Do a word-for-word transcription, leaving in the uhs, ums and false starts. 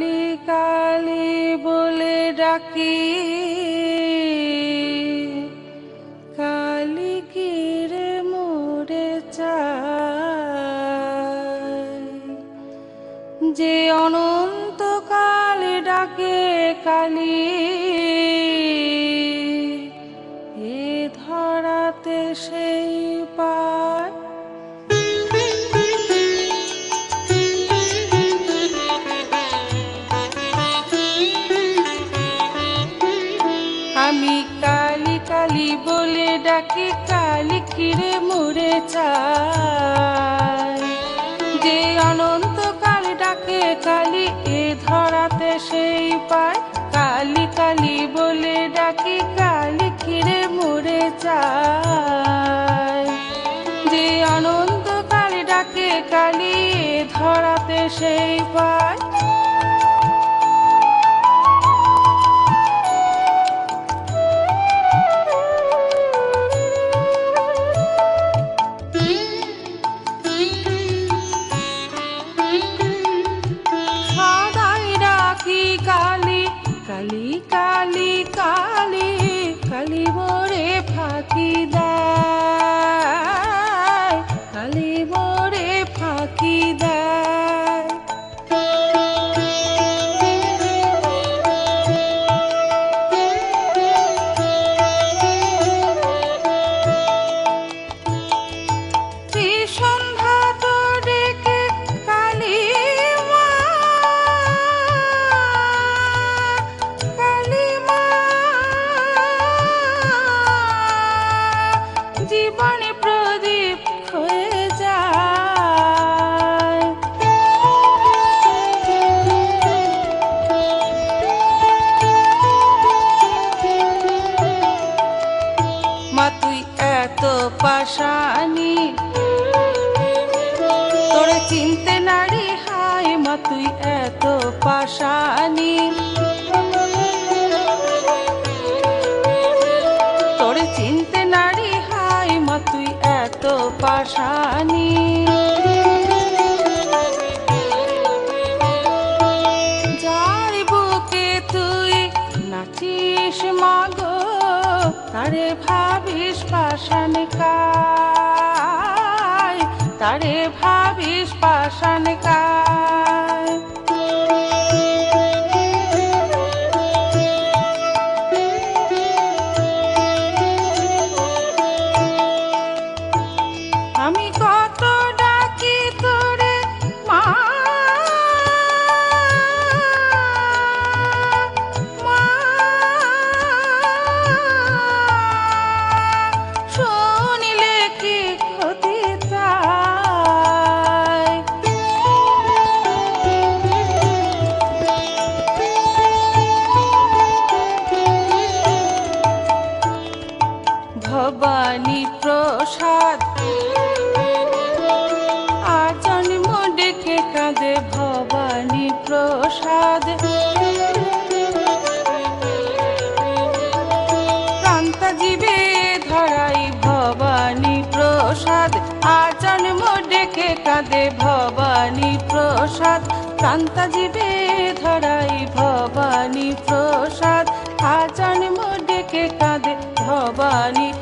কালি কালি বলে ডাকি, কালি কিরে মোরে চাই। যে অনন্তকাল ডাকে কালি, এ ধরাতে সেই পায়। আমি কালি কালি বলে ডাকি, কালি কিরে মোরে চাই। যে অনন্তকাল ডাকে কালি, এ ধরাতে সেই পায়। কালি কালি বলে ডাকি, কালি কিরে মোরে চাই। যে অনন্তকাল ডাকে কালি, এ ধরাতে সেই পায়। কালি কালি কালি কালি মোরে ফাঁকি দেয়, কালি মোরে ফাঁকি দেয়। ত্রিসন্ধ্যা তো ডেকে কালি মা, জীবনে প্রদীপ হয়ে যায়। মা তুই এত পাশানি, তোরে চিনতে নারী হায়। মা তুই এত পাশানি, তোরে চিনতে নারী হায়। মা তুই এত পাশানি, যার বুকে তুই নাচিস মাগো, তারে ভাবিস পাষাণ কায়, তারে ভাবিস পাষাণ কায়। আমি কত ডাকি তোরে মা, মা শুনিলে কি ক্ষতি তাই। ভবানী প্রসাদ আর জন্ম ডেকে কাঁদে, ভবানী প্রসাদ প্রান্তা জীবে ধরাই। ভবানী প্রসাদ আর জন্ম ডেকে কাঁদে, ভবানী প্রসাদ প্রান্তা জীবে ধরাই। ভবানী প্রসাদ আর জন্ম ডেকে কাঁদে, ভবানী